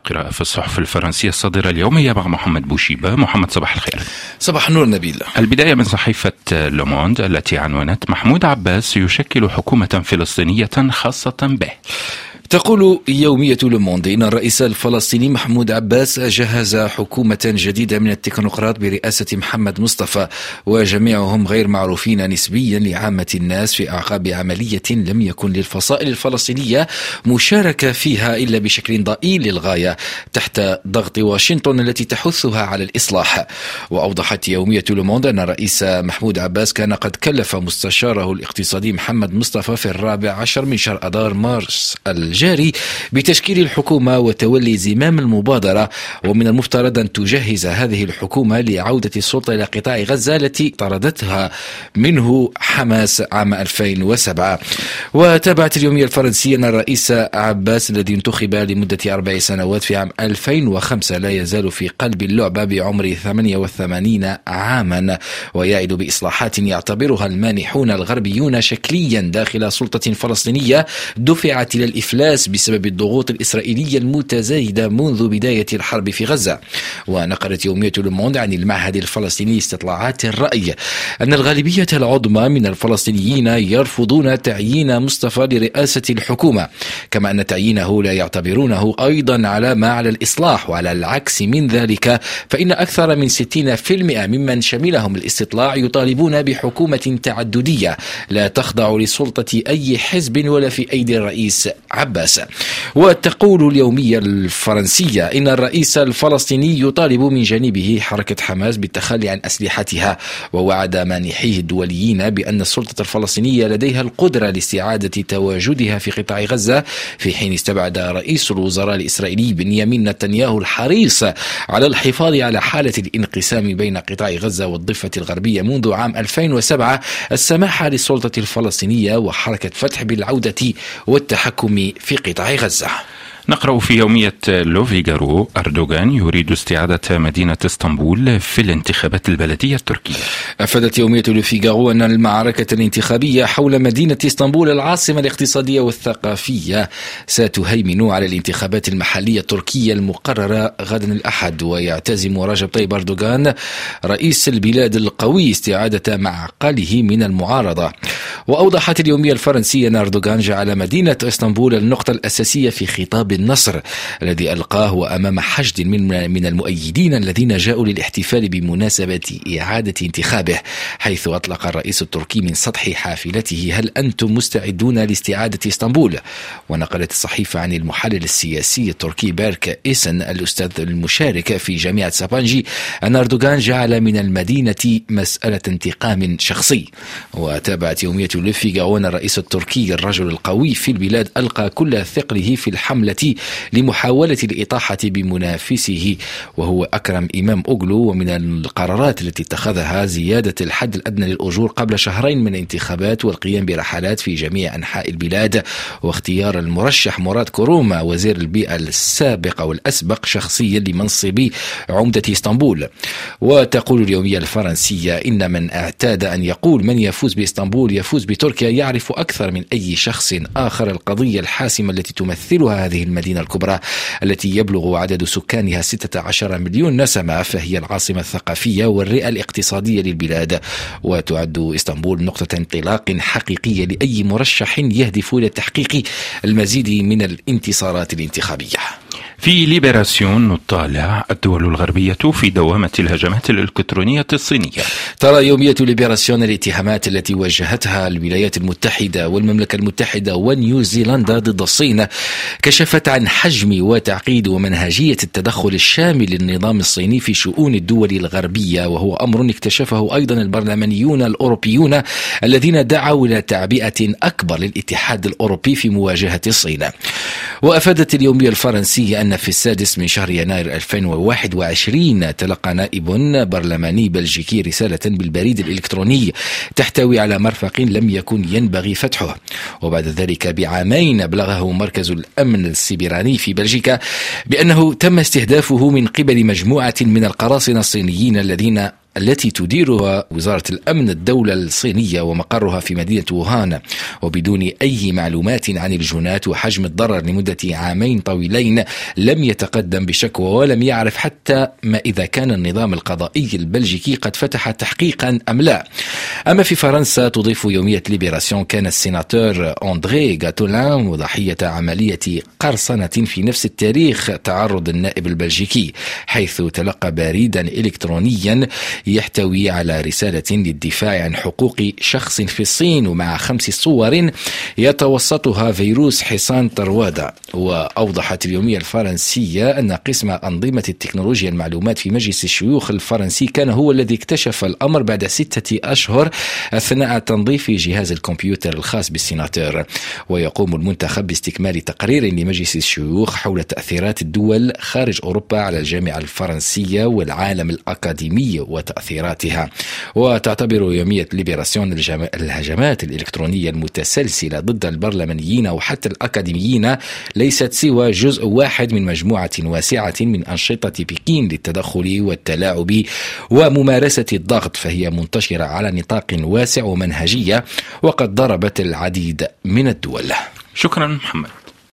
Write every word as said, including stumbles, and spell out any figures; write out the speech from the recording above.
قراءة في الصحف الفرنسية الصادرة اليومية مع محمد بوشيبة. محمد، صباح الخير. صباح النور نبيل. البداية من صحيفة لوموند التي عنونت: محمود عباس يشكل حكومة فلسطينية خاصة به. تقول يومية لوموند إن الرئيس الفلسطيني محمود عباس جهز حكومة جديدة من التكنوقراط برئاسة محمد مصطفى، وجميعهم غير معروفين نسبيا لعامة الناس في أعقاب عملية لم يكن للفصائل الفلسطينية مشاركة فيها إلا بشكل ضئيل للغاية تحت ضغط واشنطن التي تحثها على الإصلاح. وأوضحت يومية لوموند أن الرئيس محمود عباس كان قد كلف مستشاره الاقتصادي محمد مصطفى في الرابع عشر من شهر أذار مارس الجاري بتشكيل الحكومة وتولي زمام المبادرة، ومن المفترض أن تجهز هذه الحكومة لعودة السلطة إلى قطاع غزة التي طردتها منه حماس عام ألفين وسبعة. وتابعت اليومية الفرنسية أن الرئيس عباس الذي انتخب لمدة أربع سنوات في عام ألفين وخمسة لا يزال في قلب اللعبة بعمر ثمانية وثمانين عاما، ويعد بإصلاحات يعتبرها المانحون الغربيون شكليا داخل سلطة فلسطينية دفعت إلى الإفلاس بسبب الضغوط الإسرائيلية المتزايدة منذ بداية الحرب في غزة. ونقلت يومية لوموند عن المعهد الفلسطيني استطلاعات الرأي أن الغالبية العظمى من الفلسطينيين يرفضون تعيين مصطفى لرئاسة الحكومة، كما أن تعيينه لا يعتبرونه أيضا علامة على الإصلاح. وعلى العكس من ذلك فإن أكثر من ستين بالمئة ممن شملهم الاستطلاع يطالبون بحكومة تعددية لا تخضع لسلطة أي حزب ولا في أيدي الرئيس عباس. وتقول اليومية الفرنسية إن الرئيس الفلسطيني يطالب من جانبه حركة حماس بالتخلي عن أسلحتها، ووعد مانحيه الدوليين بأن السلطة الفلسطينية لديها القدرة لاستعادة تواجدها في قطاع غزة، في حين استبعد رئيس الوزراء الإسرائيلي بنيامين نتنياهو الحريص على الحفاظ على حالة الانقسام بين قطاع غزة والضفة الغربية منذ عام ألفين وسبعة السماح للسلطة الفلسطينية وحركة فتح بالعودة والتحكم في قطاع غزة. نقرأ في يومية لو فيغارو: أردوغان يريد استعادة مدينة اسطنبول في الانتخابات البلدية التركية. أفادت يومية لو فيغارو أن المعركة الانتخابية حول مدينة اسطنبول العاصمة الاقتصادية والثقافية ستهيمن على الانتخابات المحلية التركية المقررة غدا الأحد. ويعتزم رجب طيب أردوغان رئيس البلاد القوي استعادة معقله من المعارضة. وأوضحت اليومية الفرنسية أن أردوغان جعل مدينة اسطنبول النقطة الأساسية في خطاب النصر الذي ألقاه وأمام حشد من من المؤيدين الذين جاءوا للاحتفال بمناسبة إعادة انتخابه، حيث أطلق الرئيس التركي من سطح حافلته: هل أنتم مستعدون لاستعادة اسطنبول؟ ونقلت الصحيفة عن المحلل السياسي التركي بيرك إيسن الأستاذ المشارك في جامعة سابانجي أن أردوغان جعل من المدينة مسألة انتقام شخصي. وتابعت يومية لو فيغارو أن الرئيس التركي الرجل القوي في البلاد ألقى كل ثقله في الحملة لمحاولة الإطاحة بمنافسه وهو أكرم إمام أوغلو. ومن القرارات التي اتخذها زيادة الحد الأدنى للأجور قبل شهرين من الانتخابات والقيام برحلات في جميع أنحاء البلاد، واختيار المرشح مراد كوروما وزير البيئة السابق أو الأسبق شخصيا لمنصب عمدة اسطنبول. وتقول اليومية الفرنسية إن من اعتاد أن يقول من يفوز باسطنبول يفوز بتركيا يعرف أكثر من أي شخص آخر القضية الحاسمة التي تمثلها هذه المدينة الكبرى التي يبلغ عدد سكانها ستة عشر مليون نسمة، فهي العاصمة الثقافية والرئة الاقتصادية للبلاد، وتعد اسطنبول نقطة انطلاق حقيقية لأي مرشح يهدف إلى تحقيق المزيد من الانتصارات الانتخابية. في ليبراسيون نطالع: الدول الغربية في دوامة الهجمات الإلكترونية الصينية. ترى يومية ليبراسيون الاتهامات التي وجهتها الولايات المتحدة والمملكة المتحدة ونيوزيلندا ضد الصين كشفت عن حجم وتعقيد ومنهجية التدخل الشامل للنظام الصيني في شؤون الدول الغربية، وهو أمر اكتشفه أيضا البرلمانيون الأوروبيون الذين دعوا إلى تعبئة أكبر للاتحاد الأوروبي في مواجهة الصين. وأفادت اليومية الفرنسية أن في السادس من شهر يناير ألفين وواحد وعشرين تلقى نائب برلماني بلجيكي رسالة بالبريد الإلكتروني تحتوي على مرفق لم يكن ينبغي فتحه. وبعد ذلك بعامين أبلغه مركز الأمن السيبراني في بلجيكا بأنه تم استهدافه من قبل مجموعة من القراصنة الصينيين الذين التي تديرها وزارة الأمن الدولة الصينية ومقرها في مدينة ووهان، وبدون أي معلومات عن الجنات وحجم الضرر لمدة عامين طويلين لم يتقدم بشكوى ولم يعرف حتى ما إذا كان النظام القضائي البلجيكي قد فتح تحقيقا أم لا. أما في فرنسا تضيف يومية ليبراسيون كان السيناتور أندري غاتولان ضحية عملية قرصنة في نفس التاريخ تعرض النائب البلجيكي، حيث تلقى بريدا إلكترونيا يحتوي على رسالة للدفاع عن حقوق شخص في الصين ومع خمس صور يتوسطها فيروس حصان طروادة. وأوضحت اليومية الفرنسية أن قسم أنظمة التكنولوجيا المعلومات في مجلس الشيوخ الفرنسي كان هو الذي اكتشف الأمر بعد ستة أشهر أثناء تنظيف جهاز الكمبيوتر الخاص بالسيناتور. ويقوم المنتخب باستكمال تقرير لمجلس الشيوخ حول تأثيرات الدول خارج أوروبا على الجامعة الفرنسية والعالم الأكاديمي وتأثيراتها. وتعتبر يومية ليبراسيون الهجمات الإلكترونية المتسلسلة ضد البرلمانيين وحتى الأكاديميين ليست سوى جزء واحد من مجموعة واسعة من أنشطة بكين للتدخل والتلاعب وممارسة الضغط، فهي منتشرة على نطاق واسع ومنهجية وقد ضربت العديد من الدول. شكرا محمد.